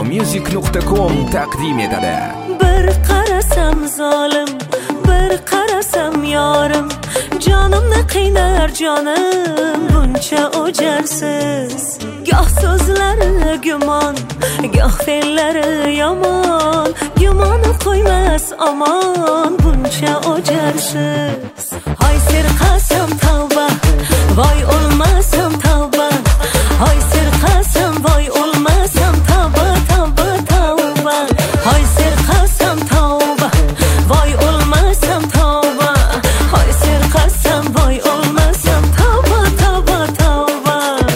ziyomusic.com taqdim etadi. Bir qarasam zolim, bir qarasam yorim, jonimni qiynar jonim buncha o'jarsiz. Goh so'zlari gumon, goh fe'llari yomon, gumoni qo'ymas omon buncha o'jarsiz. Hoy serqasam tavba, voy o'lmasam tavba, hoy serqasam voy o'lmasam tavba tavba tavba, hoy serqasam tavba, voy o'lmasam tavba, hoy serqasam voy o'lmasam tavba tavba tavba.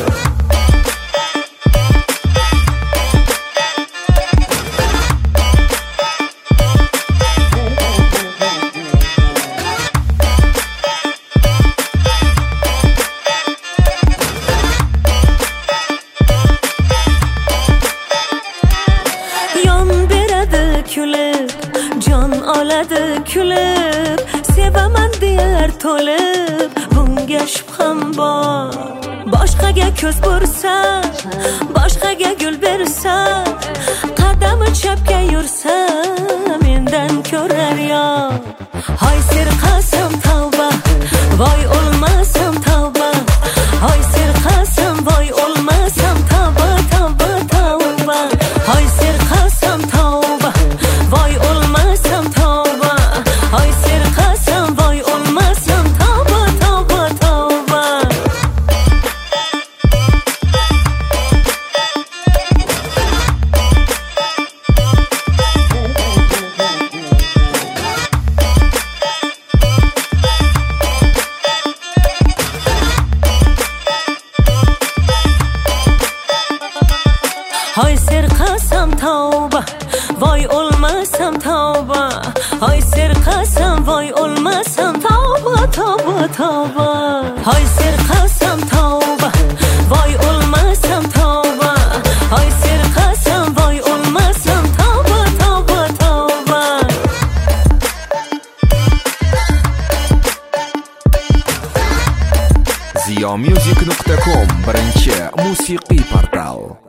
Kulib, jon oladi kulib, sevaman deyar to'lib, bunga shubham bor. Boshqaga ko'z bursa, boshqaga gul bersa, qadami chapga yursa, mendan ko'rar yo. Hoy serqasam tavba, voy o'lmasam tavba, hoy serqasam voy o'lmasam tavba tavba tavba, hoy serqasam tavba, voy o'lmasam tavba, hoy serqasam voy o'lmasam tavba tavba tavba. Hoy serqasam tavba, voy o'lmasam tavba, hoy serqasam voy o'lmasam tavba tavba tavba, hoy serqasam tavba, voy o'lmasam tavba, hoy serqasam voy o'lmasam tavba tavba tavba. ziyomusic.com birinchi musiqiy portal.